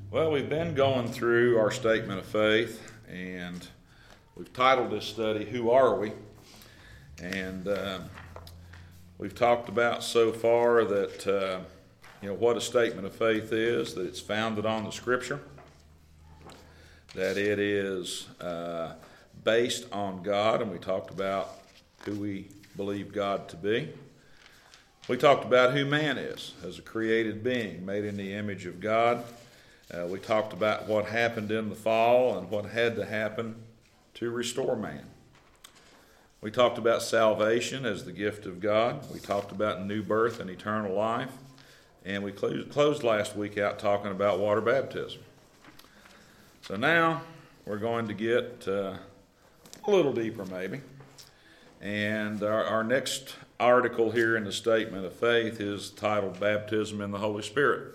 Well, we've been going through our statement of faith, and we've titled this study, Who Are We? And we've talked about so far that, what a statement of faith is, that it's founded on the Scripture, that it is based on God, and we talked about who we believe God to be. We talked about who man is as a created being made in the image of God. We talked about what happened in the fall and what had to happen to restore man. We talked about salvation as the gift of God. We talked about new birth and eternal life. And we closed last week out talking about water baptism. So now we're going to get a little deeper maybe. And our next article here in the Statement of Faith is titled Baptism in the Holy Spirit.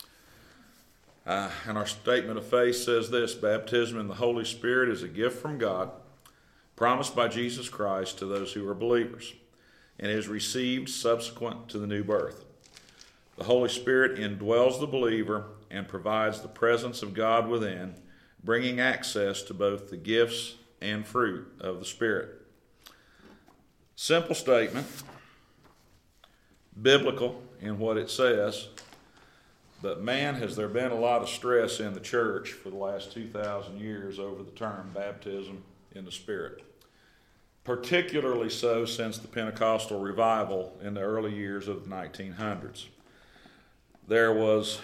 And our Statement of Faith says this: baptism in the Holy Spirit is a gift from God, promised by Jesus Christ to those who are believers, and is received subsequent to the new birth. The Holy Spirit indwells the believer and provides the presence of God within, bringing access to both the gifts and fruit of the Spirit. Simple statement, biblical in what it says, but man, has there been a lot of stress in the church for the last 2,000 years over the term baptism in the Spirit. Particularly so since the Pentecostal revival in the early years of the 1900s. There was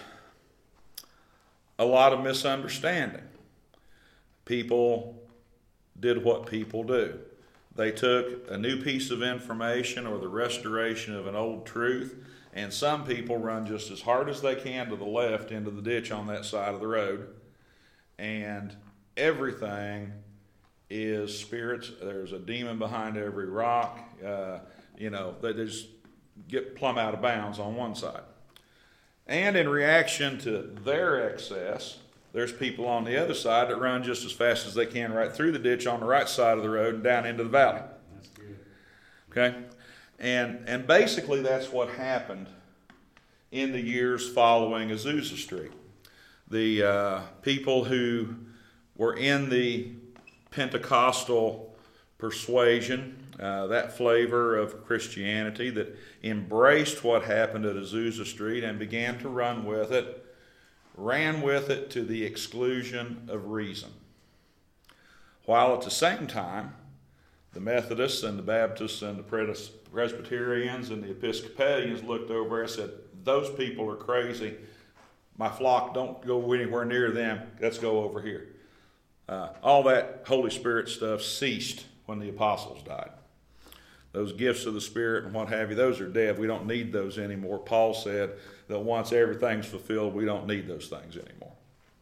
a lot of misunderstanding. People did what people do. They took a new piece of information or the restoration of an old truth, and some people run just as hard as they can to the left into the ditch on that side of the road, and everything is spirits. There's a demon behind every rock. They just get plumb out of bounds on one side. And in reaction to their excess, there's people on the other side that run just as fast as they can right through the ditch on the right side of the road and down into the valley. That's good. Okay? And basically that's what happened in the years following Azusa Street. The people who were in the Pentecostal persuasion, that flavor of Christianity that embraced what happened at Azusa Street and began to run with it, ran with it to the exclusion of reason. While at the same time, the Methodists and the Baptists and the Presbyterians and the Episcopalians looked over and said, those people are crazy. My flock, don't go anywhere near them. Let's go over here. All that Holy Spirit stuff ceased when the apostles died. Those gifts of the Spirit and what have you, those are dead. We don't need those anymore. Paul said that once everything's fulfilled, we don't need those things anymore.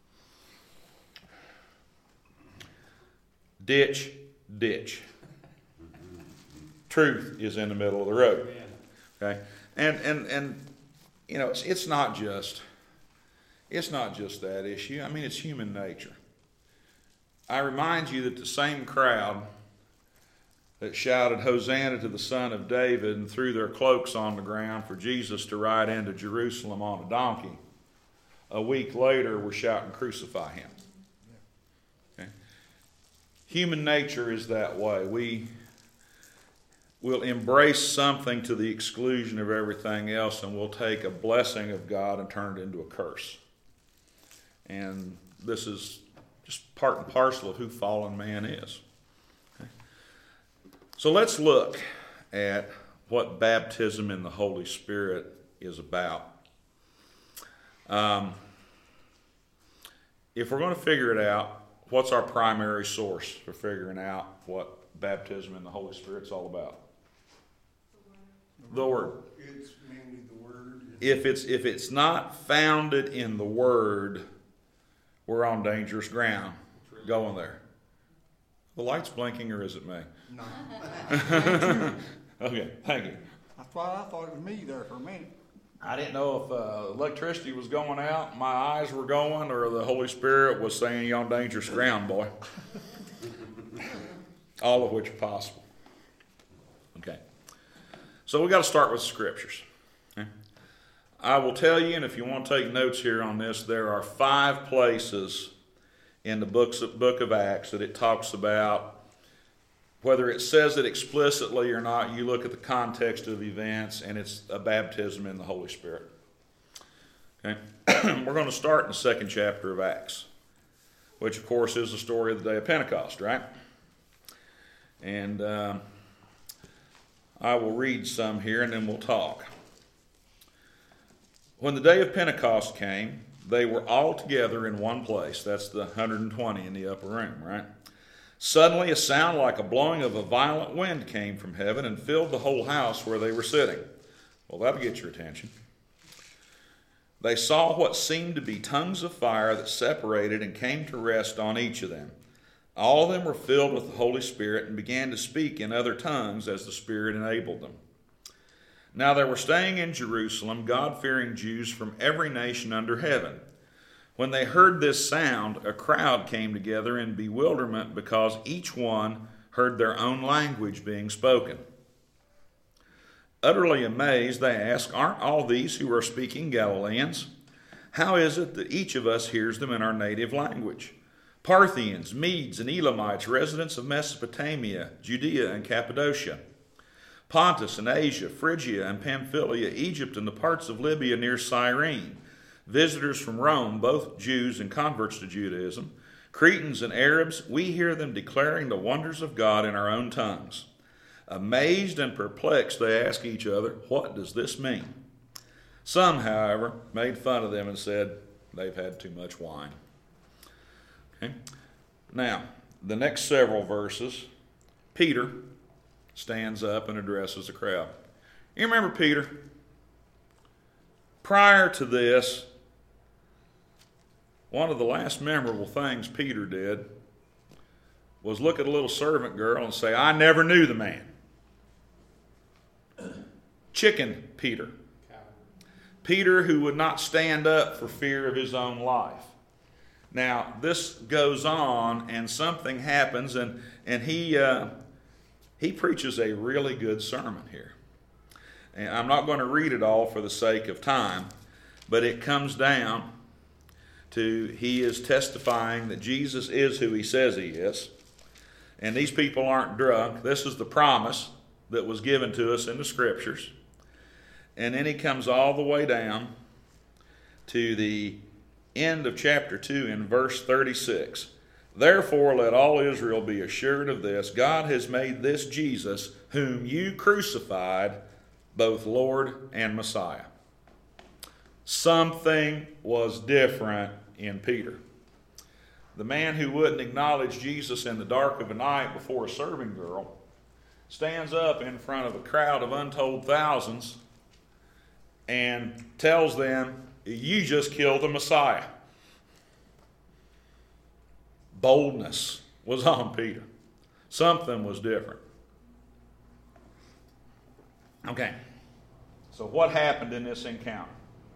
Ditch. Truth is in the middle of the road. Okay? And it's not just that issue. I mean, it's human nature. I remind you that the same crowd that shouted Hosanna to the Son of David and threw their cloaks on the ground for Jesus to ride into Jerusalem on a donkey, a week later were shouting, crucify him. Okay? Human nature is that way. We will embrace something to the exclusion of everything else, and we'll take a blessing of God and turn it into a curse. And this is just part and parcel of who fallen man is. Okay? So let's look at what baptism in the Holy Spirit is about. If we're going to figure it out, what's our primary source for figuring out what baptism in the Holy Spirit is all about? The Word. It's mainly the Word. If it's not founded in the Word, we're on dangerous ground going there. The light's blinking, or is it me? No. Okay, thank you. That's why I thought it was me there for a minute. I didn't know if electricity was going out, my eyes were going, or the Holy Spirit was saying you're on dangerous ground, boy. All of which are possible. Okay. So we got to start with the Scriptures. Okay? I will tell you, and if you want to take notes here on this, there are 5 places in the book of Acts that it talks about. Whether it says it explicitly or not, you look at the context of events, and it's a baptism in the Holy Spirit. Okay? We're going to start in the 2nd chapter of Acts, which, of course, is the story of the day of Pentecost, right? And I will read some here, and then we'll talk. When the day of Pentecost came, they were all together in one place. That's the 120 in the upper room, right? Suddenly a sound like a blowing of a violent wind came from heaven and filled the whole house where they were sitting. Well, that'll get your attention. They saw what seemed to be tongues of fire that separated and came to rest on each of them. All of them were filled with the Holy Spirit and began to speak in other tongues as the Spirit enabled them. Now there were staying in Jerusalem God-fearing Jews from every nation under heaven. When they heard this sound, a crowd came together in bewilderment because each one heard their own language being spoken. Utterly amazed, they asked, "Aren't all these who are speaking Galileans? How is it that each of us hears them in our native language? Parthians, Medes, and Elamites, residents of Mesopotamia, Judea and Cappadocia, Pontus and Asia, Phrygia and Pamphylia, Egypt and the parts of Libya near Cyrene, visitors from Rome, both Jews and converts to Judaism, Cretans and Arabs, we hear them declaring the wonders of God in our own tongues." Amazed and perplexed, they ask each other, "What does this mean?" Some, however, made fun of them and said, "They've had too much wine." Okay. Now, the next several verses, Peter stands up and addresses the crowd. You remember Peter? Prior to this, one of the last memorable things Peter did was look at a little servant girl and say, "I never knew the man." Chicken Peter. Peter who would not stand up for fear of his own life. Now, this goes on and something happens, and he preaches a really good sermon here. And I'm not going to read it all for the sake of time, but it comes down to he is testifying that Jesus is who he says he is. And these people aren't drunk. This is the promise that was given to us in the Scriptures. And then he comes all the way down to the end of chapter 2 in verse 36. "Therefore let all Israel be assured of this, God has made this Jesus, whom you crucified, both Lord and Messiah." Something was different in Peter. The man who wouldn't acknowledge Jesus in the dark of a night before a serving girl stands up in front of a crowd of untold thousands and tells them, "You just killed the Messiah." Boldness was on Peter. Something was different. Okay, so what happened in this encounter?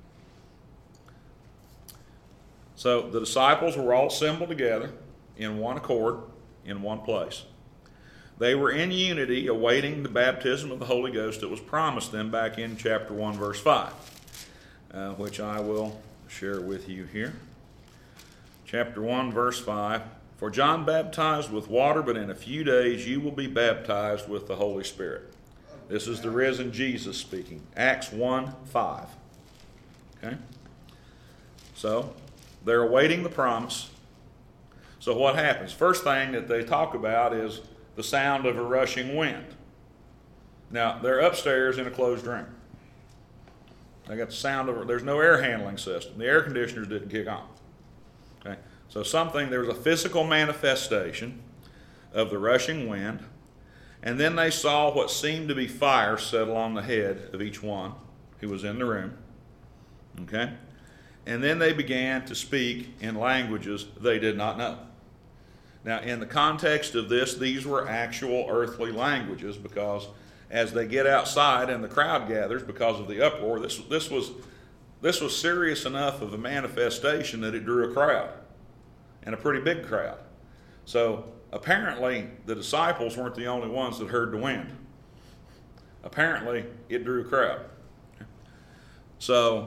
So the disciples were all assembled together in one accord, in one place. They were in unity, awaiting the baptism of the Holy Ghost that was promised them back in chapter 1, verse 5, which I will share with you here. Chapter 1, verse 5, "For John baptized with water, but in a few days you will be baptized with the Holy Spirit." This is the risen Jesus speaking. Acts 1:5. Okay? So, they're awaiting the promise. So what happens? First thing that they talk about is the sound of a rushing wind. Now, they're upstairs in a closed room. They got the sound of, there's no air handling system. The air conditioners didn't kick on. Okay? So there was a physical manifestation of the rushing wind, and then they saw what seemed to be fire settle on the head of each one who was in the room. Okay? And then they began to speak in languages they did not know. Now, in the context of this, these were actual earthly languages, because as they get outside and the crowd gathers because of the uproar, this was serious enough of a manifestation that it drew a crowd, and a pretty big crowd. So apparently the disciples weren't the only ones that heard the wind. Apparently it drew a crowd. So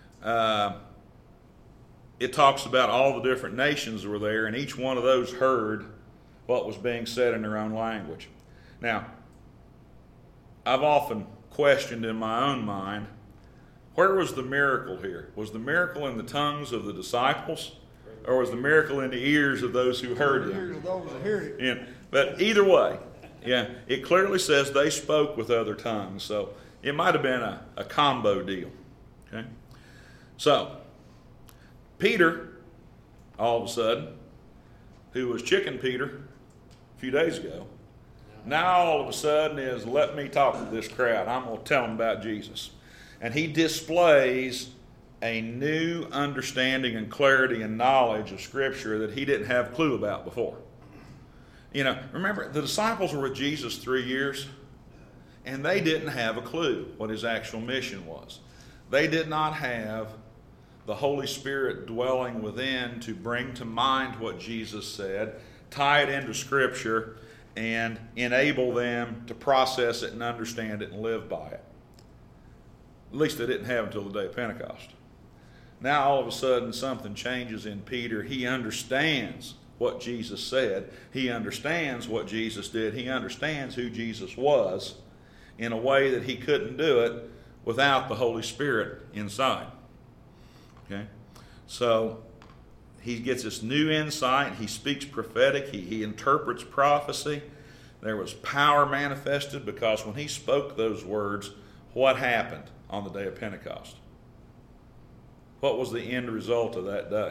it talks about all the different nations that were there, and each one of those heard what was being said in their own language. Now, I've often questioned in my own mind, where was the miracle here? Was the miracle in the tongues of the disciples, or was the miracle in the ears of those who heard The him? ears of those that heard it. Yeah, but either way, yeah, it clearly says they spoke with other tongues. So it might have been a combo deal. Okay, so Peter, all of a sudden, who was Chicken Peter a few days ago, now all of a sudden is, let me talk to this crowd. I'm going to tell them about Jesus. And he displays a new understanding and clarity and knowledge of Scripture that he didn't have a clue about before. You know, remember, the disciples were with Jesus 3 years, and they didn't have a clue what his actual mission was. They did not have the Holy Spirit dwelling within to bring to mind what Jesus said, tie it into Scripture, and enable them to process it and understand it and live by it. At least they didn't have until the day of Pentecost. Now all of a sudden something changes in Peter. He understands what Jesus said. He understands what Jesus did. He understands who Jesus was in a way that he couldn't do it without the Holy Spirit inside. Okay? So he gets this new insight. He speaks prophetic. He interprets prophecy. There was power manifested because when he spoke those words, what happened on the day of Pentecost? What was the end result of that day?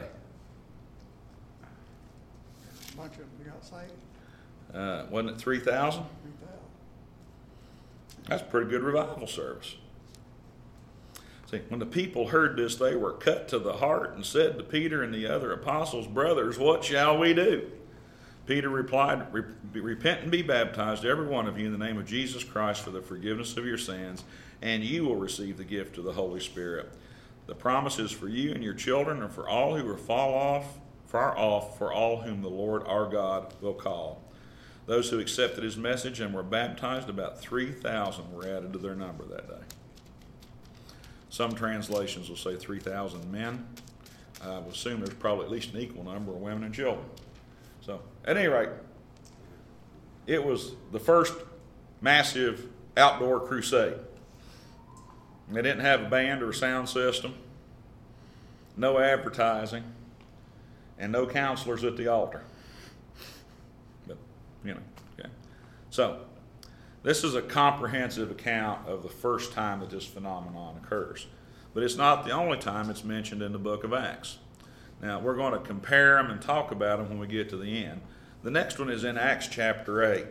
A bunch of them got saved. Wasn't it 3,000? 3,000. That's a pretty good revival service. See, when the people heard this, they were cut to the heart and said to Peter and the other apostles, "Brothers, what shall we do?" Peter replied, "Repent and be baptized, every one of you, in the name of Jesus Christ for the forgiveness of your sins, and you will receive the gift of the Holy Spirit. The promise is for you and your children, and for all who are far off, for all whom the Lord our God will call." Those who accepted his message and were baptized, about 3,000 were added to their number that day. Some translations will say 3,000 men. I would assume there's probably at least an equal number of women and children. So, at any rate, it was the first massive outdoor crusade. They didn't have a band or a sound system, no advertising, and no counselors at the altar. But, okay. So, this is a comprehensive account of the first time that this phenomenon occurs. But it's not the only time it's mentioned in the book of Acts. Now, we're going to compare them and talk about them when we get to the end. The next one is in Acts chapter 8,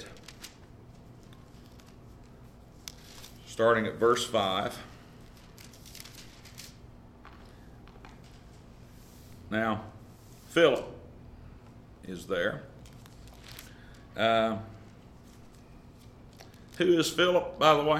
starting at verse 5. Now, Philip is there. Who is Philip, by the way?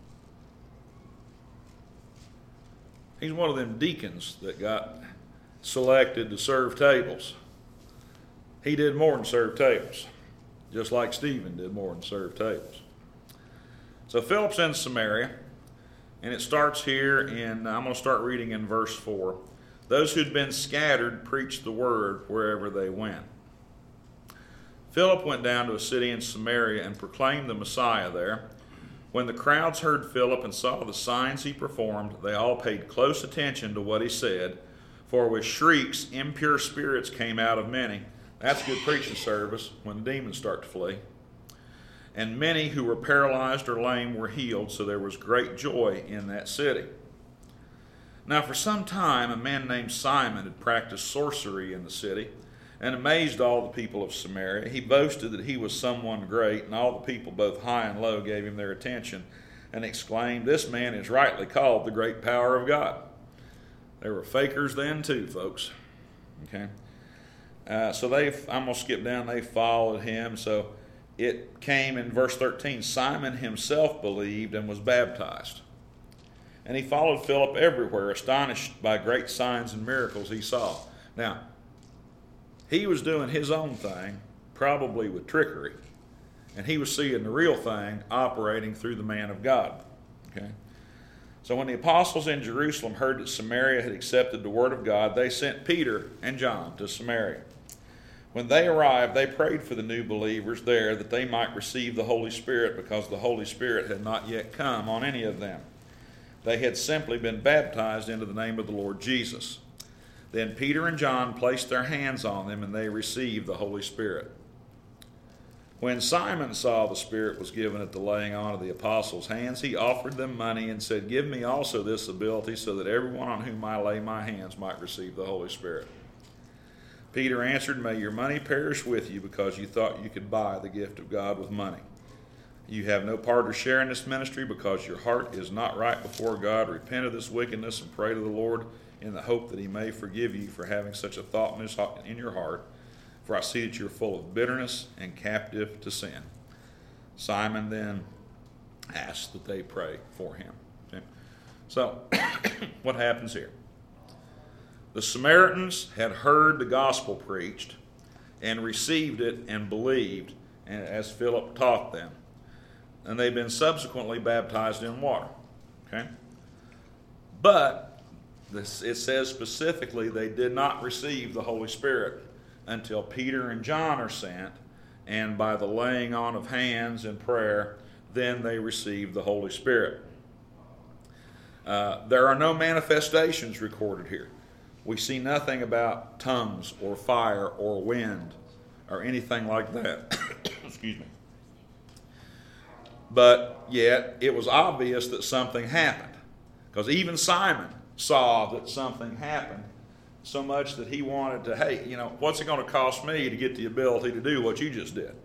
He's one of them deacons that got selected to serve tables. He did more than serve tables, just like Stephen did more than serve tables. So Philip's in Samaria, and it starts here in, I'm going to start reading in verse 4. Those who'd been scattered preached the word wherever they went. Philip went down to a city in Samaria and proclaimed the Messiah there. When the crowds heard Philip and saw the signs he performed, they all paid close attention to what he said, for with shrieks impure spirits came out of many. That's good preaching service when the demons start to flee. And many who were paralyzed or lame were healed, so there was great joy in that city. Now for some time a man named Simon had practiced sorcery in the city and amazed all the people of Samaria. He boasted that he was someone great, and all the people, both high and low, gave him their attention and exclaimed, "This man is rightly called the great power of God." There were fakers then too, folks. Okay, so I'm going to skip down. They followed him. So it came in verse 13. Simon himself believed and was baptized. And he followed Philip everywhere, astonished by great signs and miracles he saw. Now, he was doing his own thing, probably with trickery. And he was seeing the real thing operating through the man of God. Okay? So when the apostles in Jerusalem heard that Samaria had accepted the word of God, they sent Peter and John to Samaria. When they arrived, they prayed for the new believers there that they might receive the Holy Spirit, because the Holy Spirit had not yet come on any of them. They had simply been baptized into the name of the Lord Jesus. Then Peter and John placed their hands on them, and they received the Holy Spirit. When Simon saw the Spirit was given at the laying on of the apostles' hands, he offered them money and said, "Give me also this ability, so that everyone on whom I lay my hands might receive the Holy Spirit." Peter answered, "May your money perish with you, because you thought you could buy the gift of God with money. You have no part or share in this ministry, because your heart is not right before God. Repent of this wickedness and pray to the Lord in the hope that he may forgive you for having such a thought in your heart. For I see that you're full of bitterness and captive to sin." Simon then asked that they pray for him. Okay. So, what happens here? The Samaritans had heard the gospel preached and received it and believed, as Philip taught them. And they've been subsequently baptized in water. Okay? But it says specifically they did not receive the Holy Spirit until Peter and John are sent, and by the laying on of hands and prayer, then they receive the Holy Spirit. There are no manifestations recorded here. We see nothing about tongues or fire or wind or anything like that. Excuse me. But yet, it was obvious that something happened, because even Simon saw that something happened, so much that he wanted to, hey, what's it going to cost me to get the ability to do what you just did?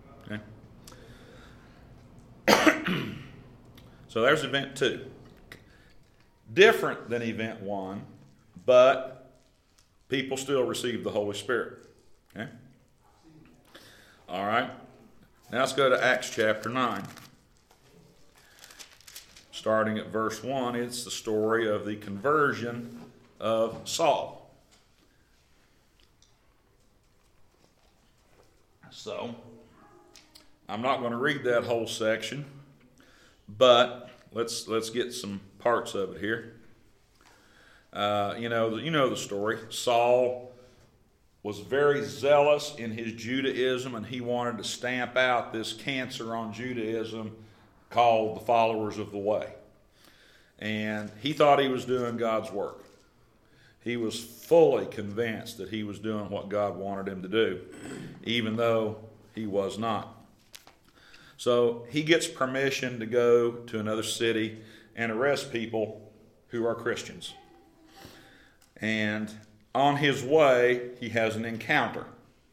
Okay. So there's event 2. Different than event 1, but people still receive the Holy Spirit. Okay. All right. Now let's go to Acts chapter 9. Starting at verse 1, it's the story of the conversion of Saul. So, I'm not going to read that whole section, but let's get some parts of it here. You know the story. Saul was very zealous in his Judaism, and he wanted to stamp out this cancer on Judaism called the followers of the way. And he thought he was doing God's work. He was fully convinced that he was doing what God wanted him to do, even though he was not. So he gets permission to go to another city and arrest people who are Christians. And on his way, he has an encounter.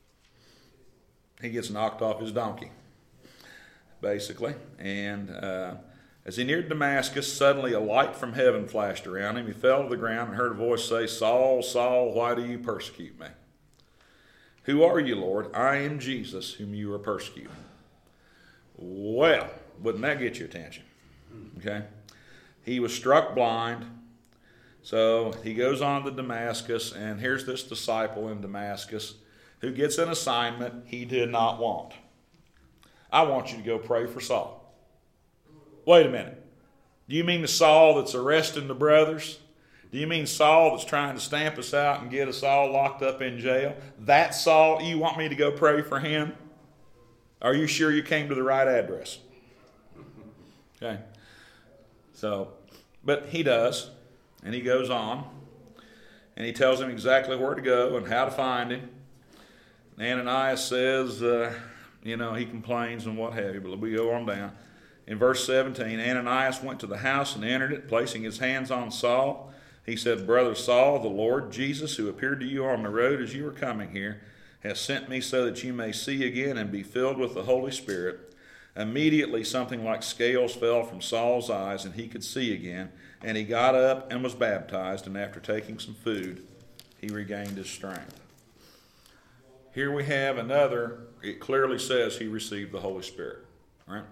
He gets knocked off his donkey, basically. And as he neared Damascus, suddenly a light from heaven flashed around him. He fell to the ground and heard a voice say, "Saul, Saul, why do you persecute me?" "Who are you, Lord?" "I am Jesus, whom you are persecuting." Well, wouldn't that get your attention? Okay. He was struck blind. So he goes on to Damascus, and here's this disciple in Damascus who gets an assignment he did not want. "I want you to go pray for Saul." Wait a minute. Do you mean the Saul that's arresting the brothers? Do you mean Saul that's trying to stamp us out and get us all locked up in jail? That Saul, you want me to go pray for him? Are you sure you came to the right address? Okay. So, but he does. And he goes on. And he tells him exactly where to go and how to find him. And Ananias says, he complains and what have you. But we go on down. In verse 17, Ananias went to the house and entered it, placing his hands on Saul. He said, "Brother Saul, the Lord Jesus, who appeared to you on the road as you were coming here, has sent me so that you may see again and be filled with the Holy Spirit." Immediately something like scales fell from Saul's eyes, and he could see again. And he got up and was baptized, and after taking some food, he regained his strength. Here we have another, it clearly says he received the Holy Spirit. Right?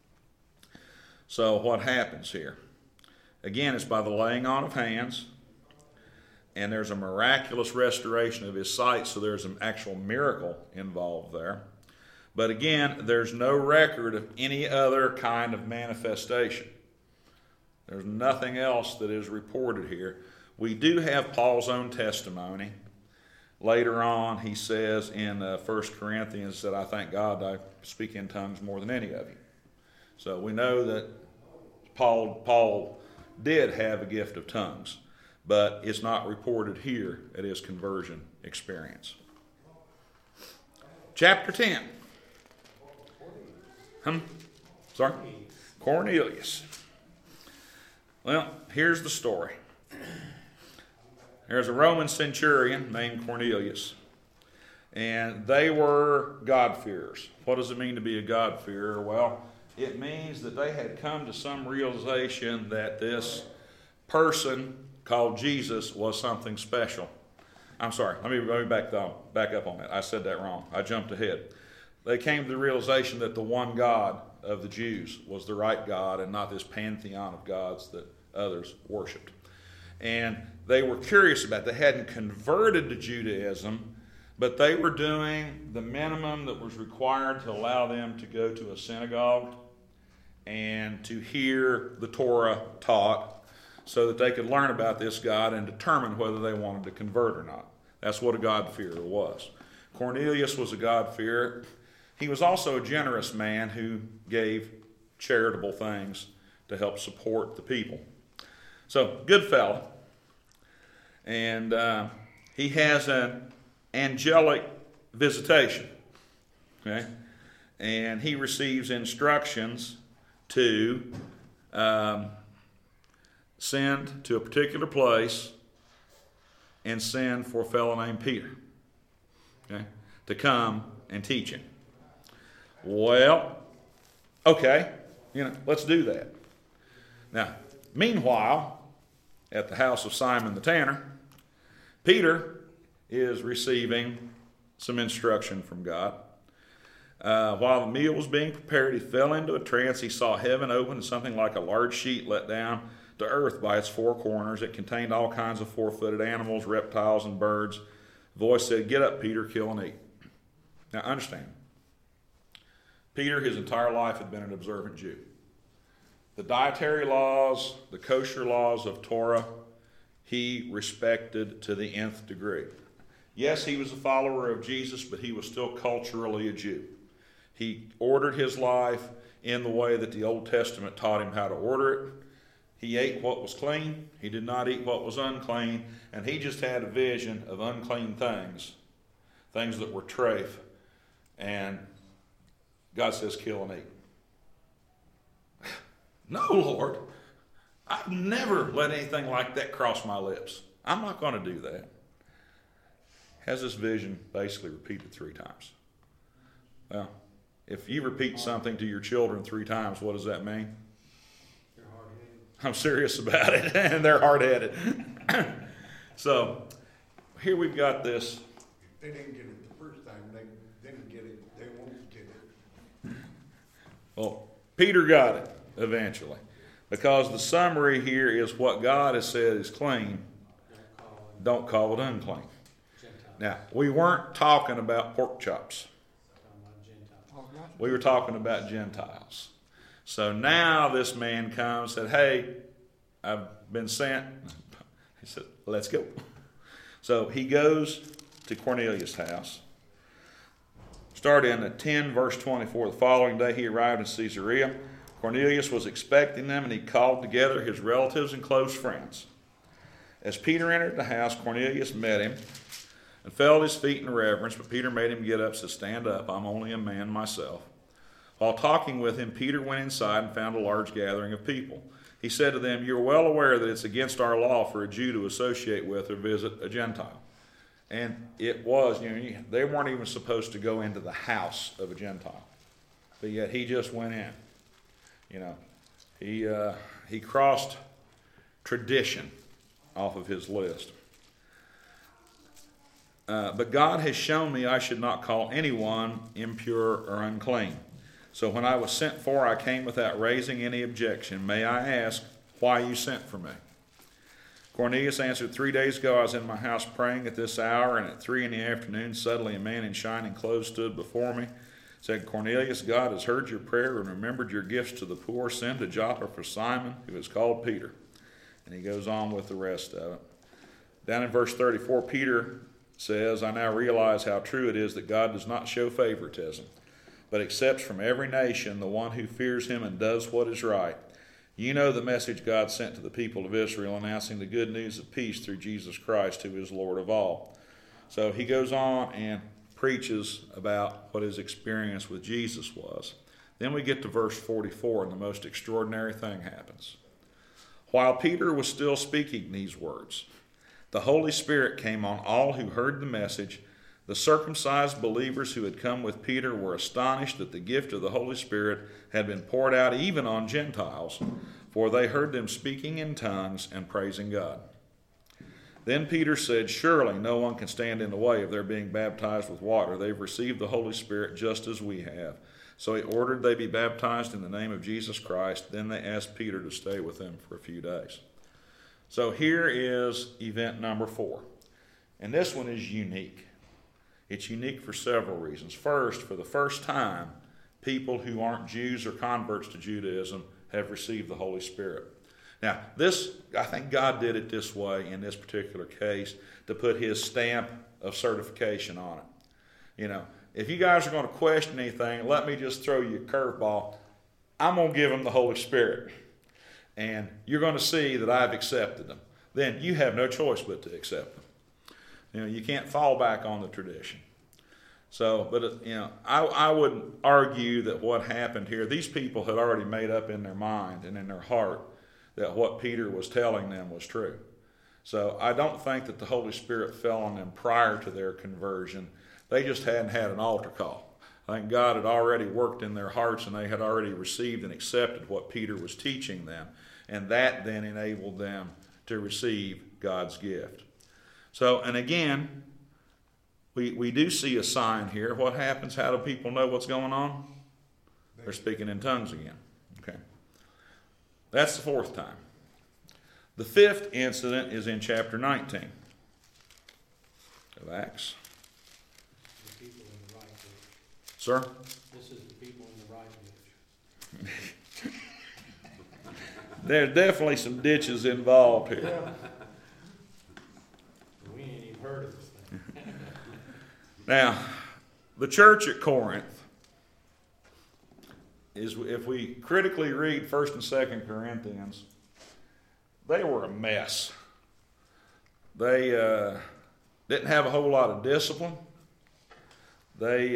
So what happens here? Again, it's by the laying on of hands, and there's a miraculous restoration of his sight, so there's an actual miracle involved there. But again, there's no record of any other kind of manifestation. There's nothing else that is reported here. We do have Paul's own testimony. Later on, he says in 1 Corinthians that I thank God I speak in tongues more than any of you. So we know that Paul did have a gift of tongues, but it's not reported here at his conversion experience. Chapter 10. Sorry? Cornelius. Well, here's the story. There's a Roman centurion named Cornelius, and they were God-fearers. What does it mean to be a God-fearer? Well, it means that they had come to some realization that this person called Jesus was something special. I'm sorry, let me back up on that. I said that wrong. I jumped ahead. They came to the realization that the one God of the Jews was the right God and not this pantheon of gods that others worshipped. And they were curious about it. They hadn't converted to Judaism, but they were doing the minimum that was required to allow them to go to a synagogue and to hear the Torah taught so that they could learn about this God and determine whether they wanted to convert or not. That's what a God-fearer was. Cornelius was a God-fearer. He was also a generous man who gave charitable things to help support the people. So, good fellow. And he has an angelic visitation. Okay? And he receives instructions to send to a particular place and send for a fellow named Peter, okay, to come and teach him. Well, okay, let's do that. Now, meanwhile, at the house of Simon the tanner, Peter is receiving some instruction from God. While the meal was being prepared, he fell into a trance. He saw heaven open and something like a large sheet let down to earth by its four corners. It contained all kinds of four-footed animals, reptiles, and birds. The voice said, "Get up, Peter, kill and eat." Now, understand. Peter, his entire life, had been an observant Jew. The dietary laws, the kosher laws of Torah, he respected to the nth degree. Yes, he was a follower of Jesus, but he was still culturally a Jew. He ordered his life in the way that the Old Testament taught him how to order it. He ate what was clean. He did not eat what was unclean. And he just had a vision of unclean things, things that were treif. And God says, kill and eat. No, Lord. I've never let anything like that cross my lips. I'm not going to do that. Has this vision basically repeated 3 times. Well, if you repeat something to your children 3 times, what does that mean? You're hard-headed. I'm serious about it, and they're hard-headed. So, here we've got this. If they didn't get it the first time, they didn't get it, they won't get it. Well, Peter got it eventually, because the summary here is what God has said is clean. Don't call it unclean. Now, we weren't talking about pork chops. We were talking about Gentiles. So now this man comes and said, hey, I've been sent. He said, let's go. So he goes to Cornelius' house. Start in 10, verse 24. The following day he arrived in Caesarea. Cornelius was expecting them, and he called together his relatives and close friends. As Peter entered the house, Cornelius met him and fell at his feet in reverence, but Peter made him get up, said, stand up, I'm only a man myself. While talking with him, Peter went inside and found a large gathering of people. He said to them, you're well aware that it's against our law for a Jew to associate with or visit a Gentile. And it was, they weren't even supposed to go into the house of a Gentile. But yet he just went in. He crossed tradition off of his list. But God has shown me I should not call anyone impure or unclean. So when I was sent for, I came without raising any objection. May I ask why you sent for me? Cornelius answered, 3 days ago I was in my house praying at this hour, and at 3 in the afternoon suddenly a man in shining clothes stood before me. Said, Cornelius, God has heard your prayer and remembered your gifts to the poor. Send to Joppa for Simon, who is called Peter. And he goes on with the rest of it. Down in verse 34, Peter says, I now realize how true it is that God does not show favoritism, but accepts from every nation the one who fears him and does what is right. You know the message God sent to the people of Israel, announcing the good news of peace through Jesus Christ, who is Lord of all. So he goes on and preaches about what his experience with Jesus was. Then we get to verse 44, and the most extraordinary thing happens. While Peter was still speaking these words, the Holy Spirit came on all who heard the message. The circumcised believers who had come with Peter were astonished that the gift of the Holy Spirit had been poured out even on Gentiles, for they heard them speaking in tongues and praising God. Then Peter said, surely no one can stand in the way of their being baptized with water. They've received the Holy Spirit just as we have. So he ordered they be baptized in the name of Jesus Christ. Then they asked Peter to stay with them for a few days. So here is event number 4. And this one is unique. It's unique for several reasons. First, for the first time, people who aren't Jews or converts to Judaism have received the Holy Spirit. Now, I think God did it this way in this particular case to put his stamp of certification on it. You know, if you guys are going to question anything, let me just throw you a curveball. I'm going to give them the Holy Spirit. And you're going to see that I've accepted them. Then you have no choice but to accept them. You know, you can't fall back on the tradition. So, but, you know, I would argue that what happened here, these people had already made up in their mind and in their heart that what Peter was telling them was true. So I don't think that the Holy Spirit fell on them prior to their conversion. They just hadn't had an altar call. I think God had already worked in their hearts and they had already received and accepted what Peter was teaching them. And that then enabled them to receive God's gift. So, and again, we do see a sign here. What happens? How do people know what's going on? They're speaking in tongues again. Okay. That's the 4th time. The 5th incident is in chapter 19 of Acts. The people in the right ditch. Sir? This is the people in the right ditch. There's definitely some ditches involved here. We ain't even heard of this thing. Now, the church at Corinth is, if we critically read 1st and 2nd Corinthians, they were a mess. They didn't have a whole lot of discipline. They,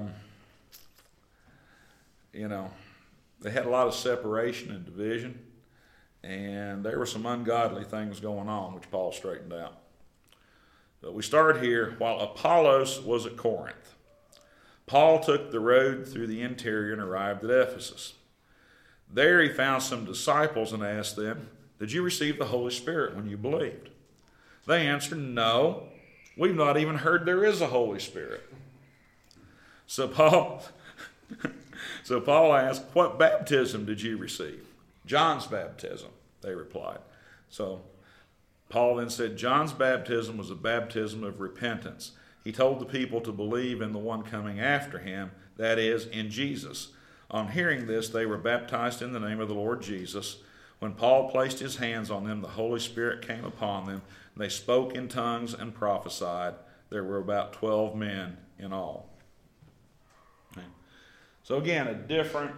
they had a lot of separation and division, and there were some ungodly things going on, which Paul straightened out. But we start here. While Apollos was at Corinth, Paul took the road through the interior and arrived at Ephesus. There he found some disciples and asked them, did you receive the Holy Spirit when you believed? They answered, no, we've not even heard there is a Holy Spirit. So Paul asked, what baptism did you receive? John's baptism, they replied. So Paul then said, John's baptism was a baptism of repentance. He told the people to believe in the one coming after him, that is, in Jesus. On hearing this, they were baptized in the name of the Lord Jesus. When Paul placed his hands on them, the Holy Spirit came upon them. They spoke in tongues and prophesied. There were about 12 men in all. Okay. So again,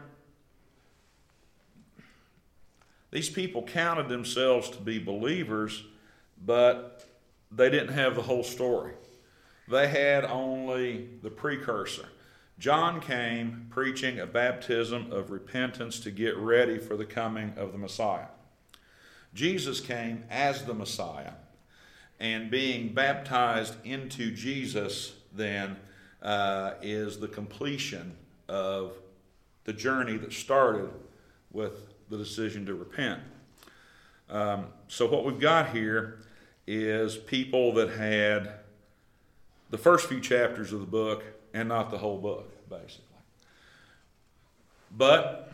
these people counted themselves to be believers, but they didn't have the whole story. They had only the precursor. John came preaching a baptism of repentance to get ready for the coming of the Messiah. Jesus came as the Messiah, and being baptized into Jesus then is the completion of the journey that started with the decision to repent. So what we've got here is people that had the first few chapters of the book and not the whole book, basically. But,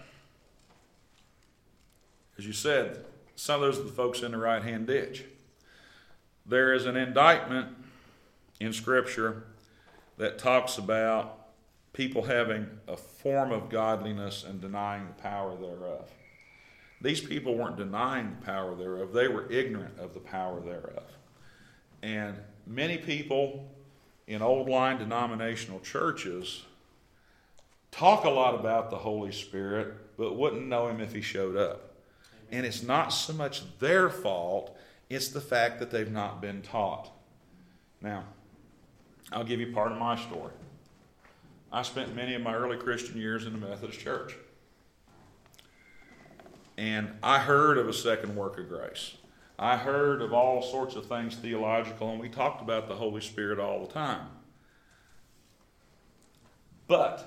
as you said, some of those are the folks in the right-hand ditch. There is an indictment in Scripture that talks about people having a form of godliness and denying the power thereof. These people weren't denying the power thereof. They were ignorant of the power thereof. And many people in old line denominational churches talk a lot about the Holy Spirit, but wouldn't know him if he showed up. And it's not so much their fault, it's the fact that they've not been taught. Now, I'll give you part of my story. I spent many of my early Christian years in the Methodist Church. And I heard of a second work of grace. I heard of all sorts of things theological, and we talked about the Holy Spirit all the time. But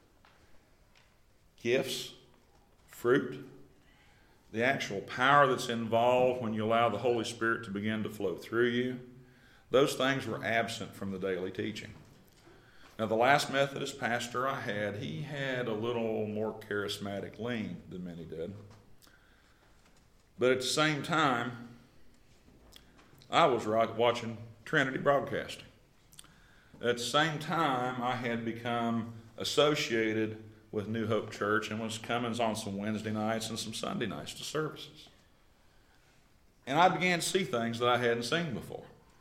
gifts, fruit, the actual power that's involved when you allow the Holy Spirit to begin to flow through you, those things were absent from the daily teaching. Now, the last Methodist pastor I had, he had a little more charismatic lean than many did. But at the same time, I was watching Trinity Broadcasting. At the same time, I had become associated with New Hope Church and was coming on some Wednesday nights and some Sunday nights to services. And I began to see things that I hadn't seen before.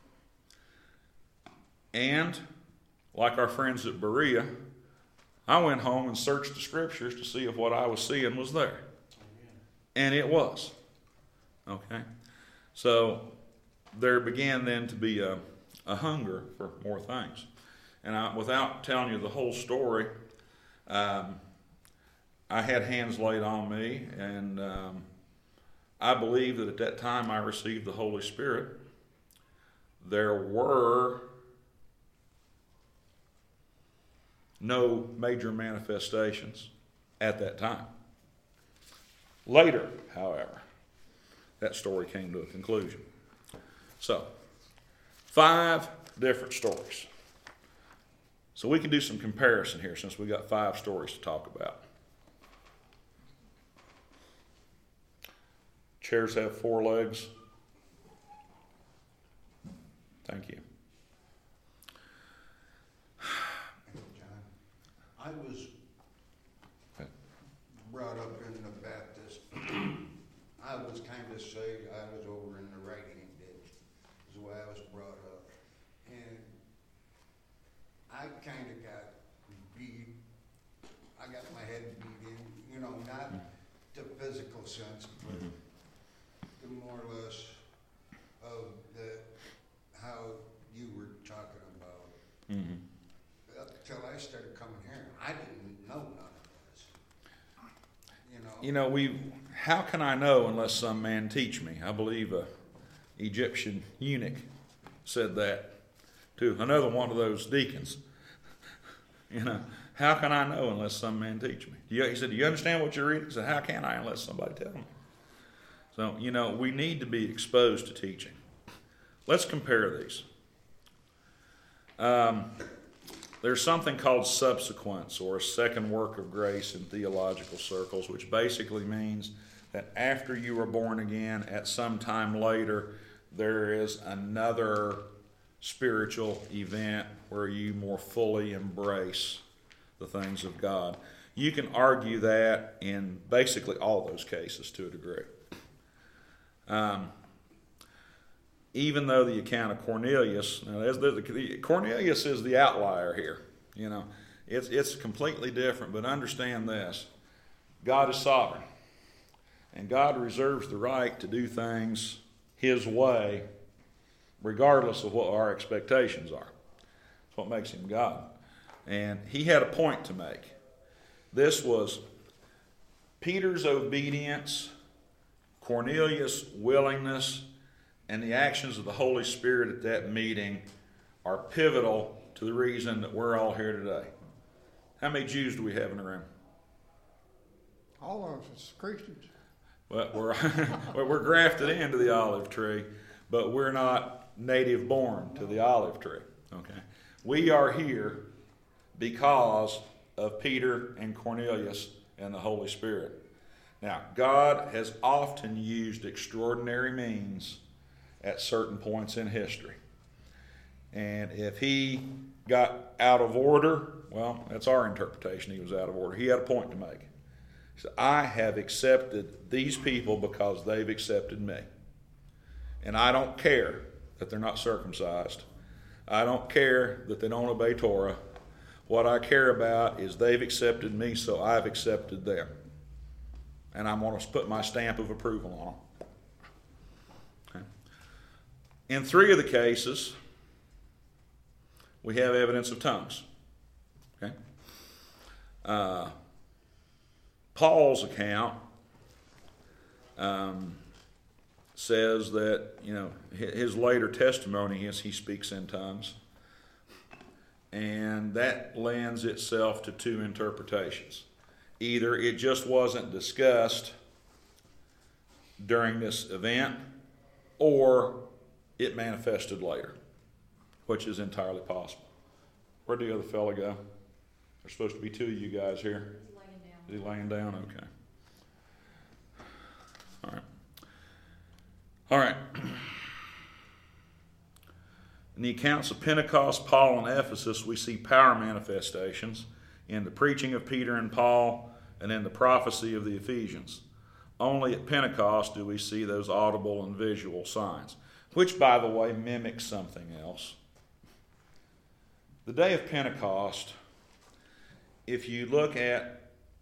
And, like our friends at Berea, I went home and searched the scriptures to see if what I was seeing was there. And it was. Okay? So, there began then to be a hunger for more things. And without telling you the whole story, I had hands laid on me, and I believe that at that time I received the Holy Spirit. There were no major manifestations at that time. Later, however, that story came to a conclusion. So, 5 different stories. So we can do some comparison here since we got 5 stories to talk about. Chairs have 4 legs. Thank you. John, I was brought up in the Baptist. I was kind of saved. I was over in the right-hand ditch. Is the way I was brought up. And I kind of got beat. I got my head beat in, not the physical sense, but the more or less of how you were talking about. Mm-hmm. Up till I started coming here, I didn't know none of this. How can I know unless some man teach me? I believe a Egyptian eunuch said that to another one of those deacons. How can I know unless some man teach me? He said, do you understand what you're reading? He said, how can I unless somebody tell me? So, we need to be exposed to teaching. Let's compare these. There's something called subsequence, or a second work of grace in theological circles, which basically means that after you are born again, at some time later, there is another spiritual event where you more fully embrace the things of God. You can argue that in basically all those cases to a degree. Even though the account of Cornelius, Cornelius is the outlier here. It's completely different, but understand this. God is sovereign, and God reserves the right to do things His way, regardless of what our expectations are. That's what makes Him God. And He had a point to make. This was Peter's obedience, Cornelius' willingness, and the actions of the Holy Spirit at that meeting are pivotal to the reason that we're all here today. How many Jews do we have in the room? All of us Christians. Well, we're grafted into the olive tree, but we're not native born to the olive tree. Okay, we are here because of Peter and Cornelius and the Holy Spirit. Now, God has often used extraordinary means at certain points in history. And if he got out of order, well, that's our interpretation. He was out of order. He had a point to make. He said, I have accepted these people because they've accepted me. And I don't care that they're not circumcised. I don't care that they don't obey Torah. What I care about is they've accepted me, so I've accepted them. And I'm going to put my stamp of approval on them. Okay. In 3 of the cases, we have evidence of tongues. Okay. Paul's account says that, his later testimony is he speaks in tongues. And that lends itself to 2 interpretations. Either it just wasn't discussed during this event, or it manifested later, which is entirely possible. Where'd the other fella go? There's supposed to be 2 of you guys here. Is he laying down? Okay. All right. In the accounts of Pentecost, Paul, and Ephesus, we see power manifestations in the preaching of Peter and Paul and in the prophecy of the Ephesians. Only at Pentecost do we see those audible and visual signs, which, by the way, mimics something else. The day of Pentecost, if you look at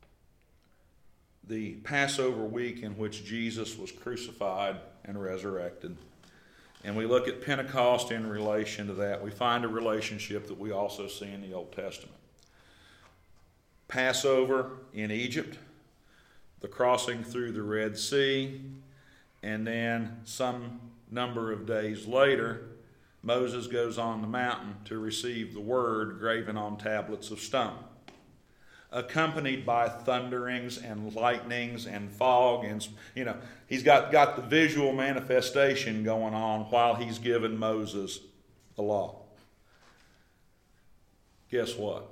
the Passover week in which Jesus was crucified and resurrected, and we look at Pentecost in relation to that, we find a relationship that we also see in the Old Testament. Passover in Egypt, the crossing through the Red Sea, and then some number of days later, Moses goes on the mountain to receive the word graven on tablets of stone, accompanied by thunderings and lightnings and fog, and he's got the visual manifestation going on while he's given Moses the law. Guess what?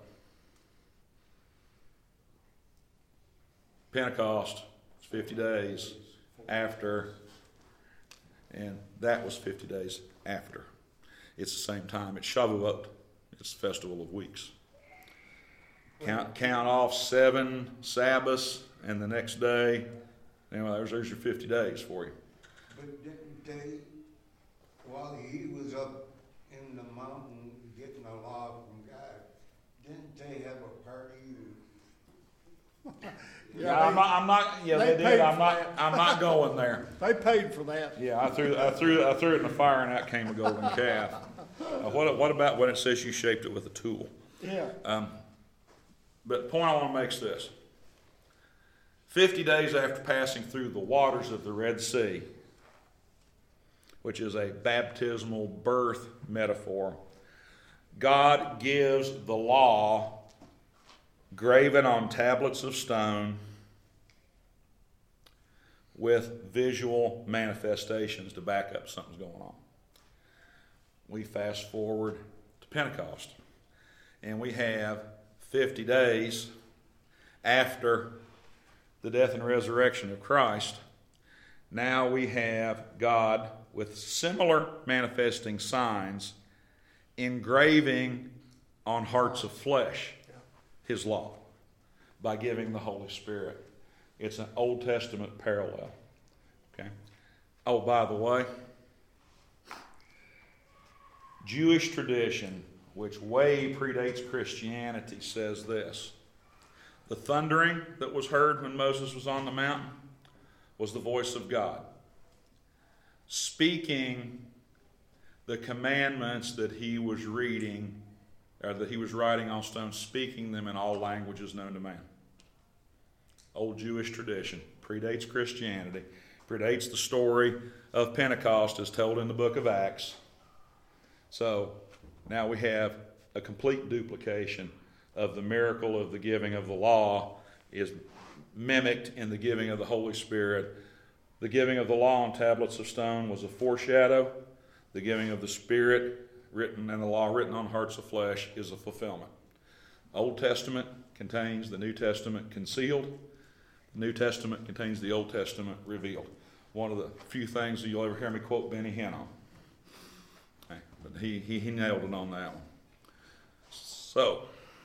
Pentecost is 50 days after, and that was 50 days after. It's the same time. It's Shavuot. It's the Festival of Weeks. Count off 7 Sabbaths, and the next day, there's your 50 days for you. But didn't they, while he was up in the mountain getting the law from God, didn't they have a party? Yeah, they did. I'm not going there. They paid for that. Yeah, I threw it in the fire, and out came a golden calf. What about when it says you shaped it with a tool? Yeah. But the point I want to make is this. 50 days after passing through the waters of the Red Sea, which is a baptismal birth metaphor, God gives the law graven on tablets of stone with visual manifestations to back up something's going on. We fast forward to Pentecost, and we have 50 days after the death and resurrection of Christ. Now we have God with similar manifesting signs engraving on hearts of flesh His law by giving the Holy Spirit. It's an Old Testament parallel. Okay. Oh, by the way, Jewish tradition, which way predates Christianity, says this. The thundering that was heard when Moses was on the mountain was the voice of God, speaking the commandments that he was reading, or that he was writing on stone, speaking them in all languages known to man. Old Jewish tradition, predates Christianity, predates the story of Pentecost as told in the book of Acts. So now we have a complete duplication of the miracle of the giving of the law is mimicked in the giving of the Holy Spirit. The giving of the law on tablets of stone was a foreshadow. The giving of the Spirit written and the law written on hearts of flesh is a fulfillment. Old Testament contains the New Testament concealed. The New Testament contains the Old Testament revealed. One of the few things that you'll ever hear me quote Benny Hinn on. Okay. But he nailed it on that one. So,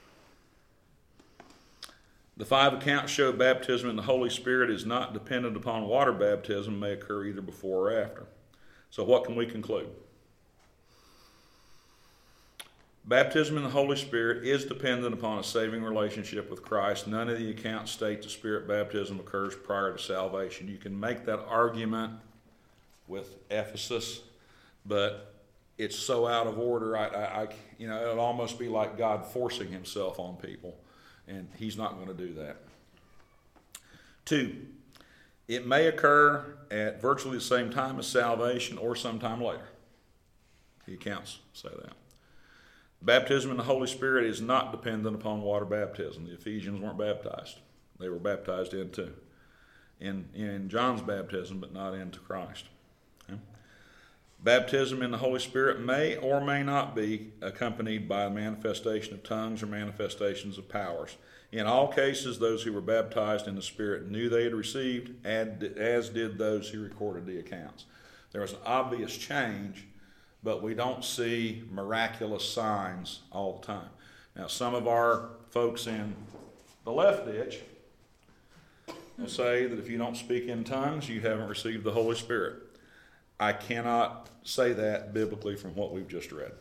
the 5 accounts show baptism in the Holy Spirit is not dependent upon water baptism, may occur either before or after. So what can we conclude? Baptism in the Holy Spirit is dependent upon a saving relationship with Christ. None of the accounts state the Spirit baptism occurs prior to salvation. You can make that argument with Ephesus, but it's so out of order. It'll almost be like God forcing himself on people, and he's not going to do that. 2, it may occur at virtually the same time as salvation or sometime later. The accounts say that. Baptism in the Holy Spirit is not dependent upon water baptism. The Ephesians weren't baptized. They were baptized into in John's baptism, but not into Christ. Okay? Baptism in the Holy Spirit may or may not be accompanied by a manifestation of tongues or manifestations of powers. In all cases, those who were baptized in the Spirit knew they had received, as did those who recorded the accounts. There was an obvious change, but we don't see miraculous signs all the time. Now, some of our folks in the left ditch will say that if you don't speak in tongues, you haven't received the Holy Spirit. I cannot say that biblically from what we've just read.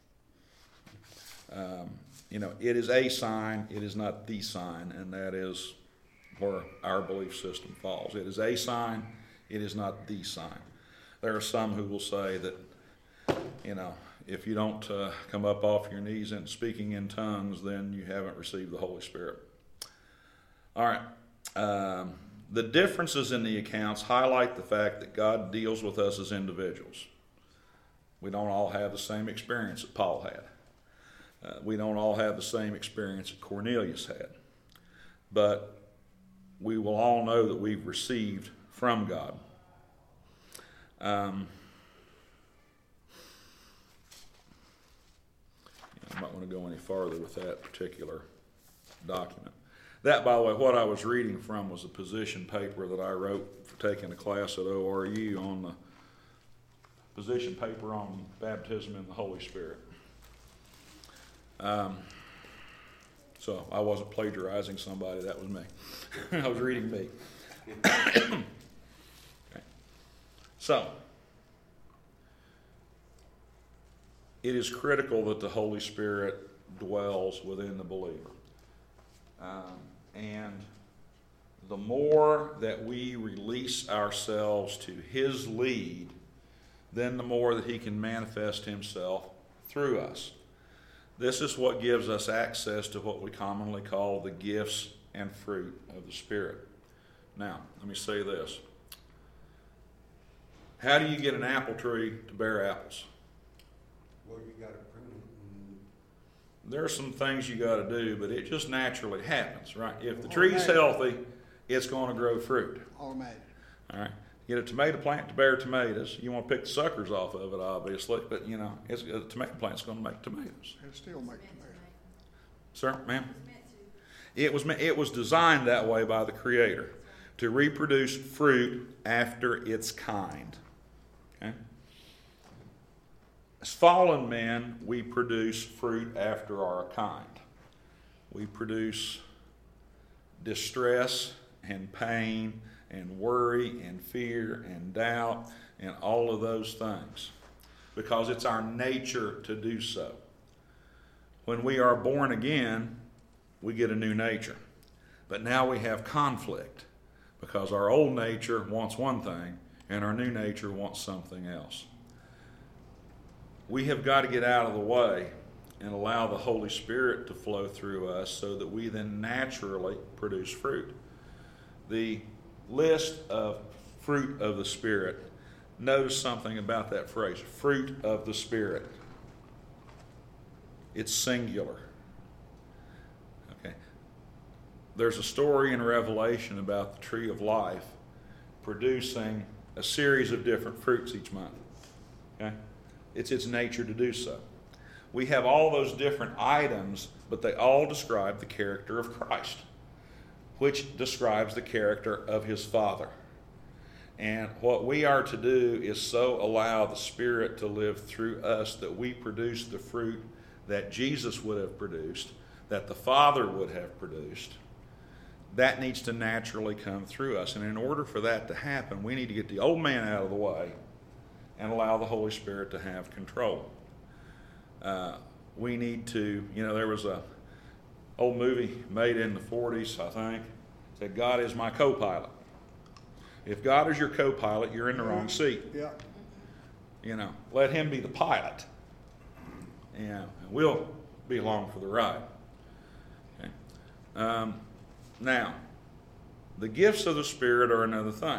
It is a sign, it is not the sign, and that is where our belief system falls. It is a sign, it is not the sign. There are some who will say that, if you don't come up off your knees and speaking in tongues, then you haven't received the Holy Spirit. All right. The differences in the accounts highlight the fact that God deals with us as individuals. We don't all have the same experience that Paul had. We don't all have the same experience that Cornelius had. But we will all know that we've received from God. I might want to go any farther with that particular document. That, by the way, what I was reading from was a position paper that I wrote for taking a class at ORU on the position paper on baptism in the Holy Spirit. So I wasn't plagiarizing somebody, that was me. I was reading me. Okay. So, it is critical that the Holy Spirit dwells within the believer. And the more that we release ourselves to his lead, then the more that he can manifest himself through us. This is what gives us access to what we commonly call the gifts and fruit of the Spirit. Now, let me say this. How do you get an apple tree to bear apples? Well, you got to prune it. There are some things you got to do, but it just naturally happens, right? If the tree's healthy, it's going to grow fruit. Automatic. All right. Get a tomato plant to bear tomatoes. You want to pick the suckers off of it, obviously, but a tomato plant's going to make tomatoes. It'll still make tomatoes. Sir, ma'am? It was designed that way by the Creator, to reproduce fruit after its kind. Okay? As fallen men, we produce fruit after our kind. We produce distress and pain and worry and fear and doubt and all of those things because it's our nature to do so. When we are born again, we get a new nature. But now we have conflict because our old nature wants one thing and our new nature wants something else. We have got to get out of the way and allow the Holy Spirit to flow through us so that we then naturally produce fruit. The list of fruit of the Spirit, notice something about that phrase, fruit of the Spirit. It's singular. Okay. There's a story in Revelation about the tree of life producing a series of different fruits each month. Okay? It's its nature to do so. We have all those different items, but they all describe the character of Christ, which describes the character of his Father. And what we are to do is so allow the Spirit to live through us that we produce the fruit that Jesus would have produced, that the Father would have produced. That needs to naturally come through us. And in order for that to happen, we need to get the old man out of the way and allow the Holy Spirit to have control. We need to, there was a old movie made in the 40s, I think, said, God is my co-pilot. If God is your co-pilot, you're in the wrong seat. Yeah. Let him be the pilot. And we'll be along for the ride. Okay. Now, the gifts of the Spirit are another thing.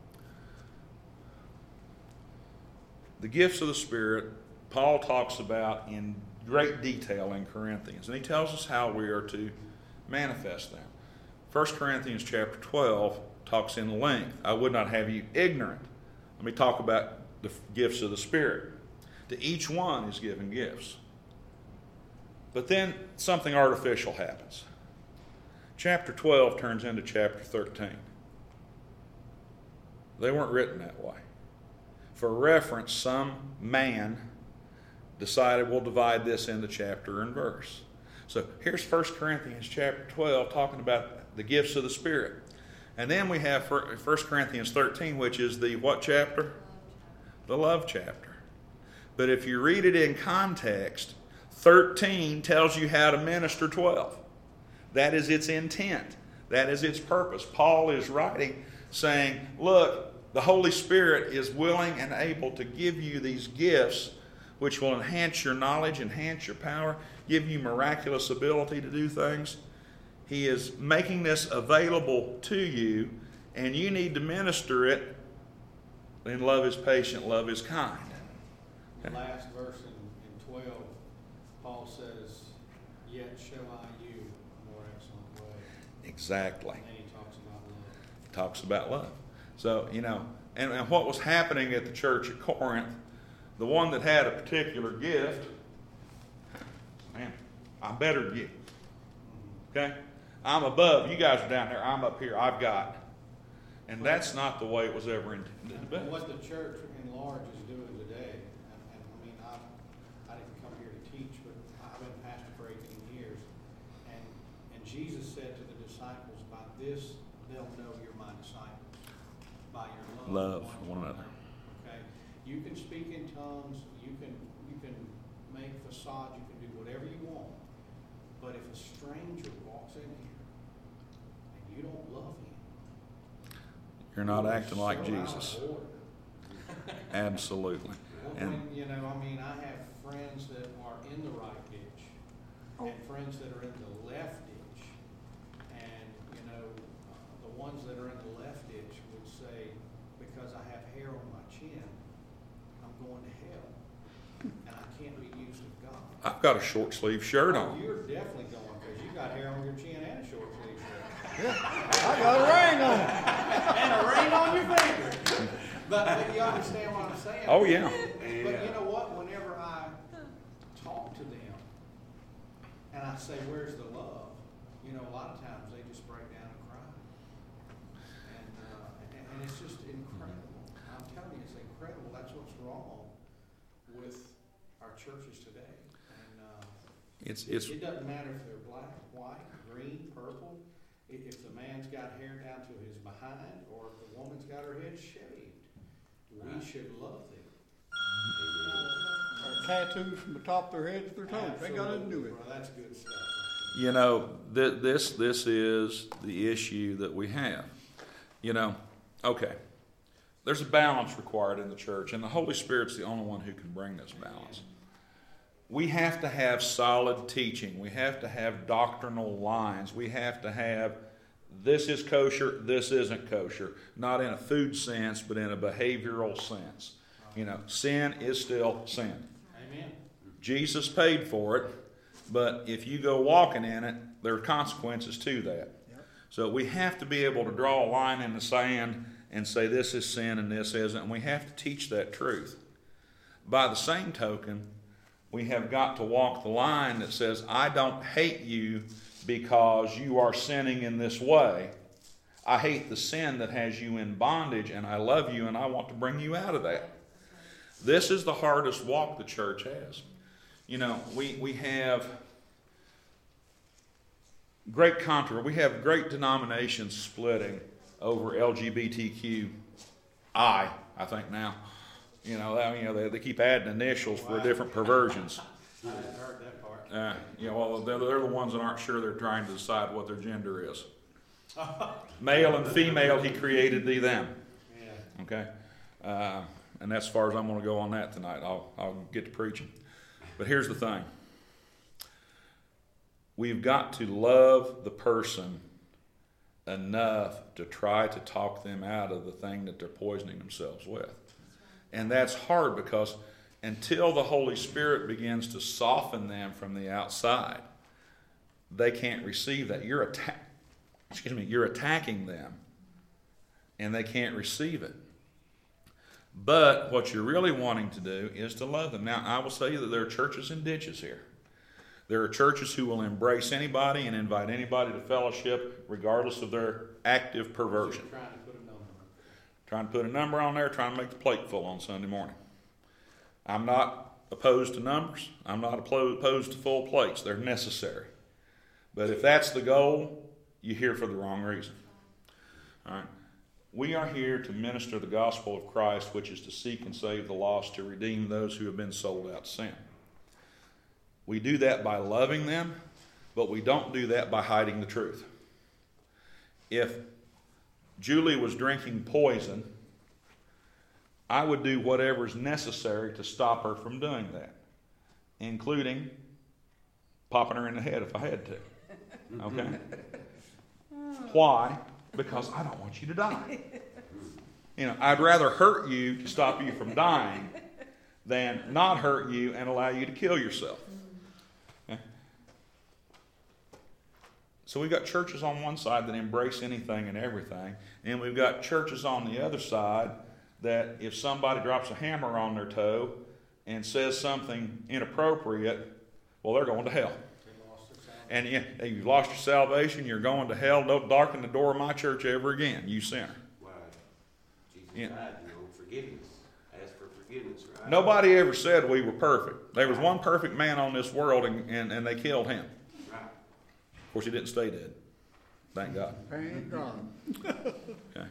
The gifts of the Spirit, Paul talks about in great detail in Corinthians, and he tells us how we are to manifest them. 1 Corinthians chapter 12 talks in length. I would not have you ignorant. Let me talk about the gifts of the Spirit. To each one is given gifts. But then something artificial happens. Chapter 12 turns into chapter 13. They weren't written that way. For reference, some man decided we'll divide this into chapter and verse. So here's 1 Corinthians chapter 12 talking about the gifts of the Spirit. And then we have 1 Corinthians 13, which is the what chapter? The love chapter. But if you read it in context, 13 tells you how to minister 12. That is its intent. That is its purpose. Paul is writing saying, look, the Holy Spirit is willing and able to give you these gifts which will enhance your knowledge, enhance your power, give you miraculous ability to do things. He is making this available to you, and you need to minister it. And love is patient, love is kind. The last verse in 12, Paul says, yet shall I you a more excellent way. Exactly. And then he talks about love. Talks about love. So, and what was happening at the church at Corinth, the one that had a particular gift, man, I'm better than you. Okay? I'm above. You guys are down there. I'm up here. I've got. And that's not the way it was ever intended to be. And what the church in large is doing today, and I mean, I didn't come here to teach, but I've been pastor for 18 years, and Jesus said to the disciples, by this they'll know you're my disciples, by your love for one another. Okay? You can speak in tongues, you can make facades, you can do whatever you want, but if a stranger walks in here and you don't love him, You're not acting like so out of Jesus. order. Absolutely. Well, I have friends that are in the right ditch and friends that are in the left ditch. And, the ones that are in the left ditch would say, because I have hair on my chin, I'm going to hell. And I can't be used of God. I've got a short sleeve shirt Oh, on. you're definitely going, because you got hair on your chin and a short sleeve shirt. I got a ring on it. And a ring on your finger. But you understand what I'm saying? Oh, yeah. But you know what? Whenever I talk to them and I say, where's the love? A lot of times they just break down and cry. And it's just incredible. I'm telling you, it's incredible. That's what's wrong with our churches today. And it doesn't matter if they're black, white, green, purple. If the man's got hair down to his behind, or if the woman's got her head shaved, we should love them. Or tattoos from the top of their head to their toes. They got nothing to do with it. Bro, that's good stuff. This is the issue that we have. Okay, there's a balance required in the church, and the Holy Spirit's the only one who can bring this balance. We have to have solid teaching. We have to have doctrinal lines. We have to have this is kosher, this isn't kosher. Not in a food sense, but in a behavioral sense. Sin is still sin. Amen. Jesus paid for it, but if you go walking in it, there are consequences to that. Yep. So we have to be able to draw a line in the sand and say this is sin and this isn't, and we have to teach that truth. By the same token, we have got to walk the line that says, I don't hate you because you are sinning in this way. I hate the sin that has you in bondage, and I love you, and I want to bring you out of that. This is the hardest walk the church has. You know, we have great controversy. We have great denominations splitting over LGBTQI, I think now. You know, they keep adding initials for different perversions. I haven't heard that part. You know, well, they're the ones that aren't sure. They're trying to decide what their gender is. Male and female, he created thee, them. Yeah. Okay? And that's as far as I'm going to go on that tonight. I'll get to preaching. But here's the thing. We've got to love the person enough to try to talk them out of the thing that they're poisoning themselves with. And that's hard because until the Holy Spirit begins to soften them from the outside, they can't receive that. You're attacking them, and they can't receive it. But what you're really wanting to do is to love them. Now, I will say that there are churches and ditches here. There are churches who will embrace anybody and invite anybody to fellowship regardless of their active perversion. Trying to put a number on there, trying to make the plate full on Sunday morning. I'm not opposed to numbers. I'm not opposed to full plates. They're necessary. But if that's the goal, you're here for the wrong reason. All right. We are here to minister the gospel of Christ, which is to seek and save the lost, to redeem those who have been sold out to sin. We do that by loving them, but we don't do that by hiding the truth. If Julie was drinking poison, I would do whatever is necessary to stop her from doing that, including popping her in the head if I had to. Okay? Why? Because I don't want you to die. You know, I'd rather hurt you to stop you from dying than not hurt you and allow you to kill yourself. Okay? So we've got churches on one side that embrace anything and everything, and we've got churches on the other side that if somebody drops a hammer on their toe and says something inappropriate, well, they're going to hell. And you've lost your salvation, you're going to hell. Don't darken the door of my church ever again, you sinner. Right. Jesus died, forgiveness. Ask for forgiveness, right? Nobody ever said we were perfect. There was one perfect man on this world, and they killed him. Right. Of course, he didn't stay dead. Thank God. Thank God. Okay.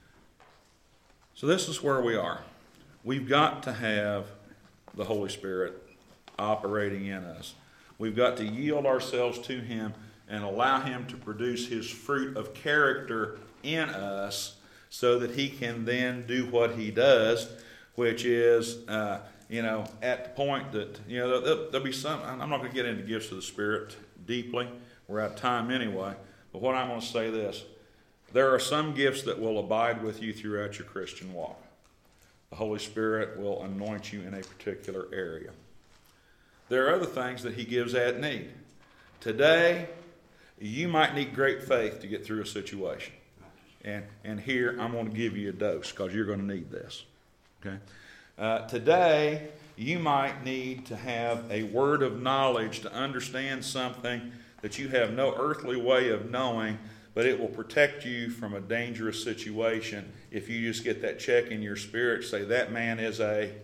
So this is where we are. We've got to have the Holy Spirit operating in us. We've got to yield ourselves to Him and allow Him to produce His fruit of character in us so that He can then do what He does, which is, at the point that, there'll be some, I'm not going to get into gifts of the Spirit deeply. We're out of time anyway. But what I want to say this, there are some gifts that will abide with you throughout your Christian walk. The Holy Spirit will anoint you in a particular area. There are other things that He gives at need. Today, you might need great faith to get through a situation. And here, I'm going to give you a dose because you're going to need this. Okay? Today, you might need to have a word of knowledge to understand something that you have no earthly way of knowing, but it will protect you from a dangerous situation if you just get that check in your spirit, say that man is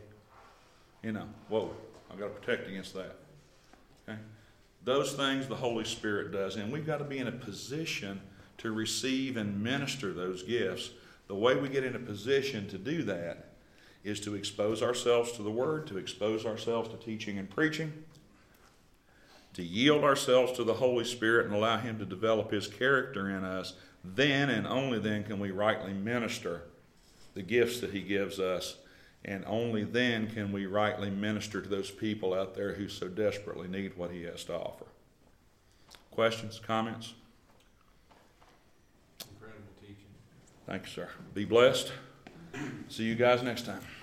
whoa. I've got to protect against that. Okay? Those things the Holy Spirit does. And we've got to be in a position to receive and minister those gifts. The way we get in a position to do that is to expose ourselves to the Word, to expose ourselves to teaching and preaching, to yield ourselves to the Holy Spirit and allow Him to develop His character in us. Then and only then can we rightly minister the gifts that He gives us. And only then can we rightly minister to those people out there who so desperately need what He has to offer. Questions, comments? Incredible teaching. Thank you, sir. Be blessed. See you guys next time.